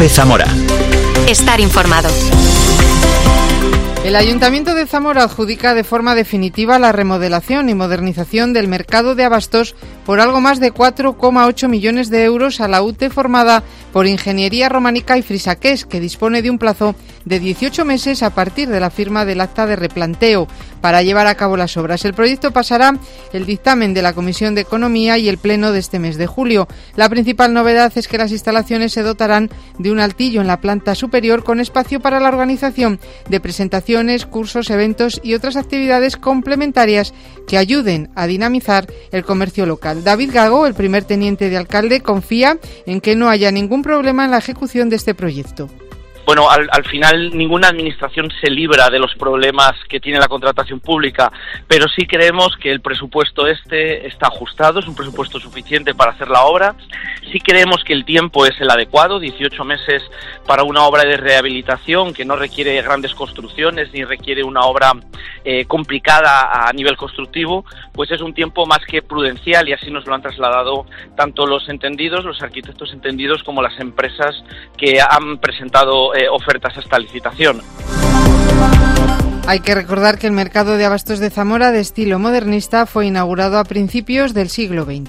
COPE Zamora. Estar informado. El Ayuntamiento de Zamora adjudica de forma definitiva la remodelación y modernización del mercado de abastos por algo más de 4,8 millones de euros a la UTE formada por Ingeniería Románica y Frisaqués, que dispone de un plazo de 18 meses a partir de la firma del acta de replanteo para llevar a cabo las obras. El proyecto pasará el dictamen de la Comisión de Economía y el Pleno de este mes de julio. La principal novedad es que las instalaciones se dotarán de un altillo en la planta superior con espacio para la organización de presentaciones, cursos, eventos y otras actividades complementarias que ayuden a dinamizar el comercio local. David Gago, el primer teniente de alcalde, confía en que no haya ningún problema en la ejecución de este proyecto. Bueno, al final ninguna administración se libra de los problemas que tiene la contratación pública, pero sí creemos que el presupuesto está ajustado, es un presupuesto suficiente para hacer la obra. Sí creemos que el tiempo es el adecuado, 18 meses para una obra de rehabilitación que no requiere grandes construcciones ni requiere una obra complicada a nivel constructivo, pues es un tiempo más que prudencial y así nos lo han trasladado tanto los entendidos, los arquitectos entendidos, como las empresas que han presentado ofertas a esta licitación. Hay que recordar que el mercado de abastos de Zamora, de estilo modernista, fue inaugurado a principios del siglo XX.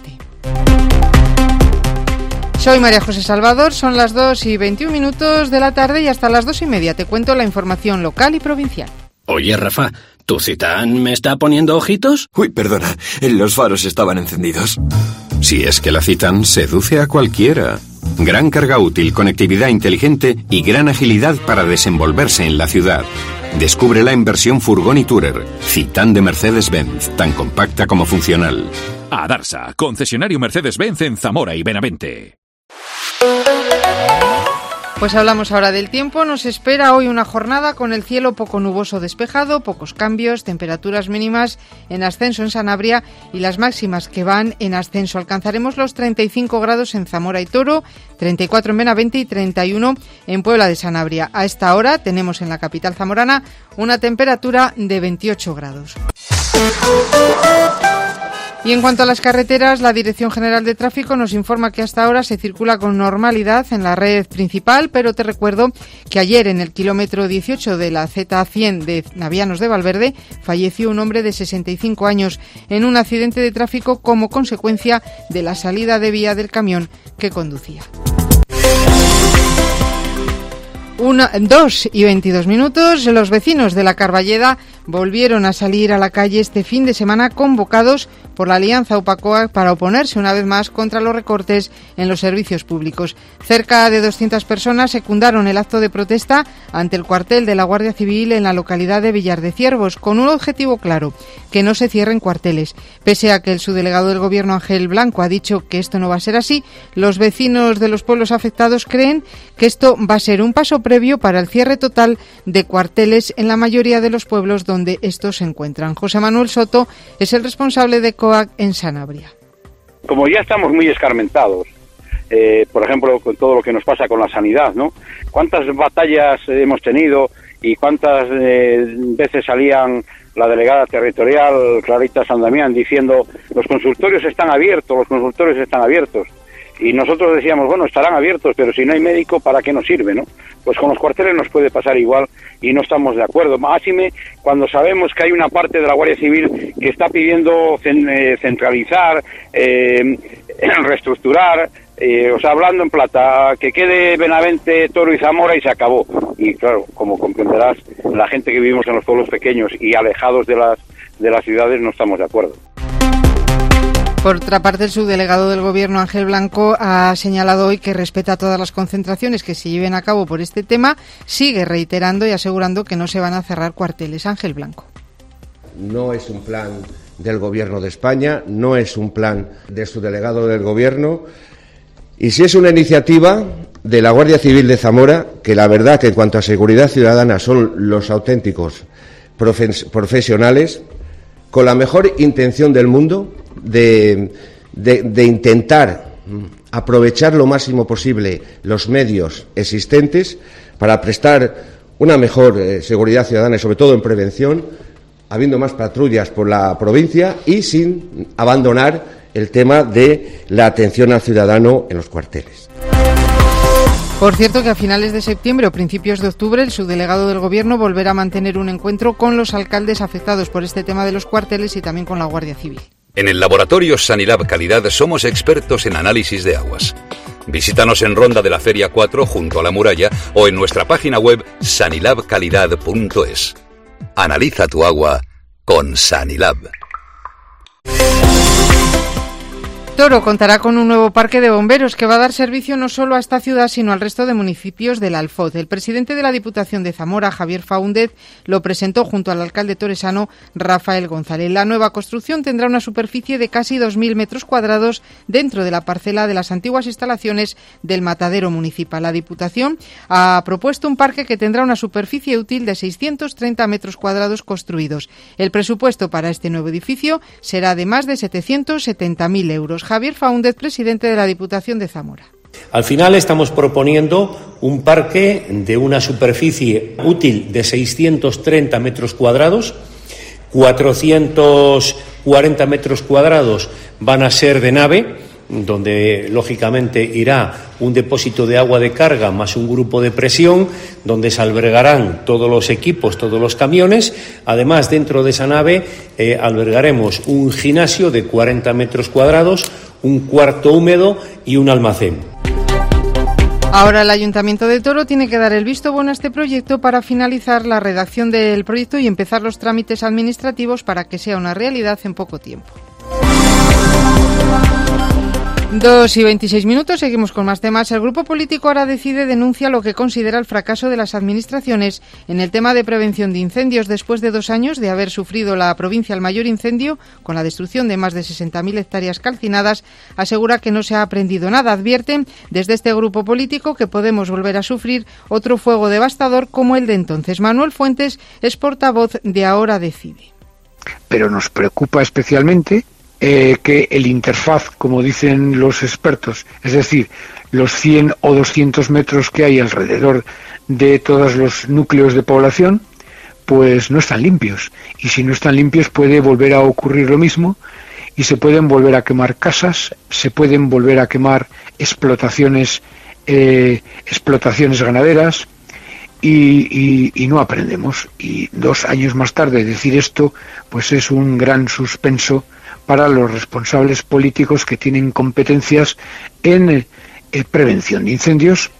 Soy María José Salvador, son las 2:21 de la tarde y hasta las 2:30 te cuento la información local y provincial. Oye, Rafa, ¿tu Citán me está poniendo ojitos? Uy, perdona, los faros estaban encendidos. Si es que la Citán seduce a cualquiera. Gran carga útil, conectividad inteligente y gran agilidad para desenvolverse en la ciudad. Descúbrela en versión furgón y tourer. Citán de Mercedes-Benz, tan compacta como funcional. Adarsa, concesionario Mercedes-Benz en Zamora y Benavente. Pues hablamos ahora del tiempo. Nos espera hoy una jornada con el cielo poco nuboso despejado, pocos cambios, temperaturas mínimas en ascenso en Sanabria y las máximas que van en ascenso. Alcanzaremos los 35 grados en Zamora y Toro, 34 en Benavente y 31 en Puebla de Sanabria. A esta hora tenemos en la capital zamorana una temperatura de 28 grados. Y en cuanto a las carreteras, la Dirección General de Tráfico nos informa que hasta ahora se circula con normalidad en la red principal, pero te recuerdo que ayer en el kilómetro 18 de la Z100 de Navianos de Valverde falleció un hombre de 65 años en un accidente de tráfico como consecuencia de la salida de vía del camión que conducía. 2:22. Los vecinos de la Carballeda volvieron a salir a la calle este fin de semana convocados por la Alianza UPACOA para oponerse una vez más contra los recortes en los servicios públicos. Cerca de 200 personas secundaron el acto de protesta ante el cuartel de la Guardia Civil en la localidad de Villar de Ciervos, con un objetivo claro, que no se cierren cuarteles. Pese a que el subdelegado del Gobierno, Ángel Blanco, ha dicho que esto no va a ser así, los vecinos de los pueblos afectados creen que esto va a ser un paso previo para el cierre total de cuarteles en la mayoría de los pueblos donde estos se encuentran. José Manuel Soto es el responsable de COAC en Sanabria. Como ya estamos muy escarmentados, por ejemplo, con todo lo que nos pasa con la sanidad, ¿no? ¿Cuántas batallas hemos tenido y cuántas veces salían la delegada territorial, Clarita San Damián, diciendo los consultorios están abiertos, Y nosotros decíamos, bueno, estarán abiertos, pero si no hay médico, ¿para qué nos sirve, no? Pues con los cuarteles nos puede pasar igual y no estamos de acuerdo. Máxime cuando sabemos que hay una parte de la Guardia Civil que está pidiendo centralizar, reestructurar, hablando en plata, que quede Benavente, Toro y Zamora y se acabó. Y claro, como comprenderás, la gente que vivimos en los pueblos pequeños y alejados de las ciudades no estamos de acuerdo. Por otra parte, el subdelegado del Gobierno, Ángel Blanco, ha señalado hoy que respeta todas las concentraciones que se lleven a cabo por este tema, sigue reiterando y asegurando que no se van a cerrar cuarteles. Ángel Blanco. No es un plan del Gobierno de España, no es un plan del subdelegado del Gobierno, y si es una iniciativa de la Guardia Civil de Zamora, que la verdad que en cuanto a seguridad ciudadana son los auténticos profesionales, con la mejor intención del mundo de intentar aprovechar lo máximo posible los medios existentes para prestar una mejor seguridad ciudadana y sobre todo en prevención, habiendo más patrullas por la provincia y sin abandonar el tema de la atención al ciudadano en los cuarteles. Por cierto que a finales de septiembre o principios de octubre el subdelegado del Gobierno volverá a mantener un encuentro con los alcaldes afectados por este tema de los cuarteles y también con la Guardia Civil. En el laboratorio Sanilab Calidad somos expertos en análisis de aguas. Visítanos en Ronda de la Feria 4 junto a la muralla o en nuestra página web sanilabcalidad.es. Analiza tu agua con Sanilab. Toro contará con un nuevo parque de bomberos que va a dar servicio no solo a esta ciudad, sino al resto de municipios del Alfoz. El presidente de la Diputación de Zamora, Javier Faúndez, lo presentó junto al alcalde toresano, Rafael González. La nueva construcción tendrá una superficie de casi 2.000 metros cuadrados dentro de la parcela de las antiguas instalaciones del matadero municipal. La Diputación ha propuesto un parque que tendrá una superficie útil de 630 metros cuadrados construidos. El presupuesto para este nuevo edificio será de más de 770.000 euros. Javier Faúndez, presidente de la Diputación de Zamora. Al final estamos proponiendo un parque de una superficie útil de 630 metros cuadrados, 440 metros cuadrados van a ser de nave, donde lógicamente irá un depósito de agua de carga más un grupo de presión, donde se albergarán todos los equipos, todos los camiones. Además, dentro de esa nave albergaremos un gimnasio de 40 metros cuadrados, un cuarto húmedo y un almacén. Ahora el Ayuntamiento de Toro tiene que dar el visto bueno a este proyecto para finalizar la redacción del proyecto y empezar los trámites administrativos para que sea una realidad en poco tiempo. 2:26, seguimos con más temas. El grupo político Ahora Decide denuncia lo que considera el fracaso de las administraciones en el tema de prevención de incendios. Después de 2 años de haber sufrido la provincia el mayor incendio, con la destrucción de más de 60.000 hectáreas calcinadas, asegura que no se ha aprendido nada. Advierten desde este grupo político que podemos volver a sufrir otro fuego devastador como el de entonces. Manuel Fuentes es portavoz de Ahora Decide. Pero nos preocupa especialmente que el interfaz, como dicen los expertos, es decir, los 100 o 200 metros que hay alrededor de todos los núcleos de población, pues no están limpios. Y si no están limpios puede volver a ocurrir lo mismo y se pueden volver a quemar casas, se pueden volver a quemar explotaciones ganaderas y no aprendemos. Y 2 años más tarde decir esto, pues es un gran suspenso para los responsables políticos que tienen competencias en prevención de incendios.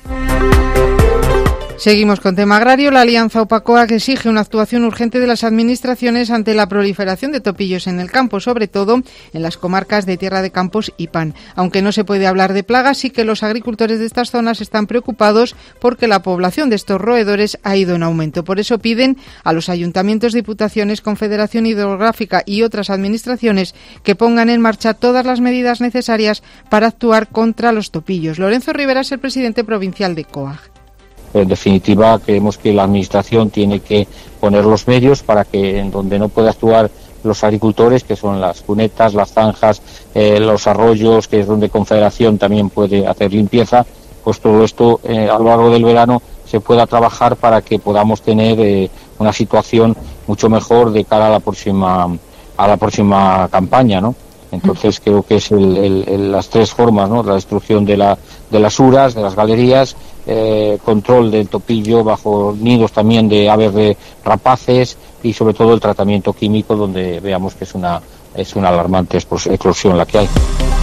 Seguimos con tema agrario. La Alianza Opacoa que exige una actuación urgente de las administraciones ante la proliferación de topillos en el campo, sobre todo en las comarcas de Tierra de Campos y Pan. Aunque no se puede hablar de plagas, sí que los agricultores de estas zonas están preocupados porque la población de estos roedores ha ido en aumento. Por eso piden a los ayuntamientos, diputaciones, Confederación Hidrográfica y otras administraciones que pongan en marcha todas las medidas necesarias para actuar contra los topillos. Lorenzo Rivera es el presidente provincial de COAG. En definitiva, creemos que la Administración tiene que poner los medios para que en donde no puede actuar los agricultores, que son las cunetas, las zanjas, los arroyos, que es donde Confederación también puede hacer limpieza, pues todo esto a lo largo del verano se pueda trabajar para que podamos tener una situación mucho mejor de cara a la próxima campaña, ¿no? Entonces creo que es las 3 formas, ¿no? La destrucción de las uras, de las galerías, control del topillo bajo nidos también de aves de rapaces y sobre todo el tratamiento químico, donde veamos que es una alarmante eclosión la que hay.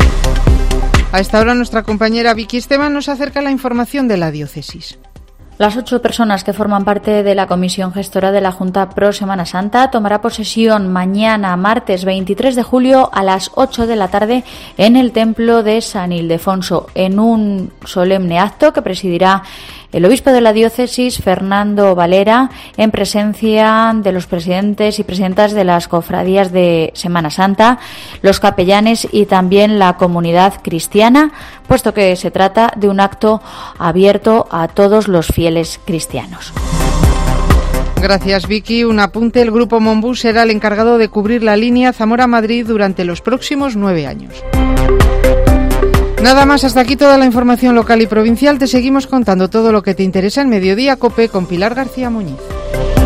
A esta hora nuestra compañera Vicky Esteban nos acerca la información de la diócesis. Las 8 personas que forman parte de la comisión gestora de la Junta Pro Semana Santa tomará posesión mañana, martes 23 de julio, a las 8 de la tarde en el Templo de San Ildefonso, en un solemne acto que presidirá el obispo de la diócesis, Fernando Valera, en presencia de los presidentes y presidentas de las cofradías de Semana Santa, los capellanes y también la comunidad cristiana, puesto que se trata de un acto abierto a todos los fieles cristianos. Gracias, Vicky. Un apunte: el Grupo Monbus será el encargado de cubrir la línea Zamora-Madrid durante los próximos 9 años. Nada más, hasta aquí toda la información local y provincial. Te seguimos contando todo lo que te interesa en Mediodía COPE con Pilar García Muñiz.